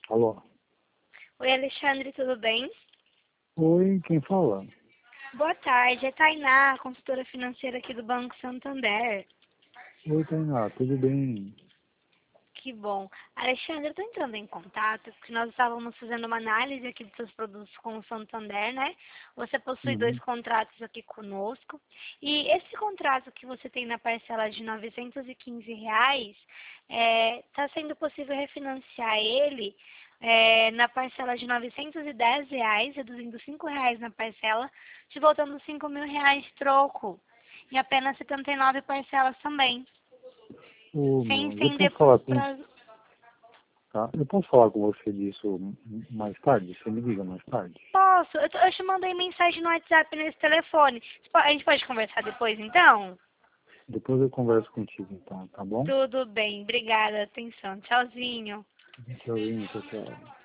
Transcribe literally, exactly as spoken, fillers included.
Alô? Oi, Alexandre, tudo bem? Oi, quem fala? Boa tarde, é Tainá, consultora financeira aqui do Banco Santander. Oi, Tainá, tudo bem? Que bom. Alexandre, eu estou entrando em contato porque nós estávamos fazendo uma análise aqui dos seus produtos com o Santander, né? Você possui dois Uhum. contratos aqui conosco. E esse contrato que você tem na parcela de novecentos e quinze reais, está sendo possível refinanciar ele é, na parcela de novecentos e dez reais, reduzindo cinco reais na parcela, te voltando cinco mil reais de troco. Em apenas setenta e nove parcelas também. Ô, Sem meu, eu estender posso falar com, prazo. tá? Eu posso falar com você disso m- mais tarde? Você me liga mais tarde? Posso? Eu, tô- eu te mandei mensagem no WhatsApp nesse telefone. Você po- A gente pode conversar depois, então? Depois eu converso contigo, então, tá bom? Tudo bem. Obrigada. Atenção. Tchauzinho. Tchauzinho, tchau, tchau.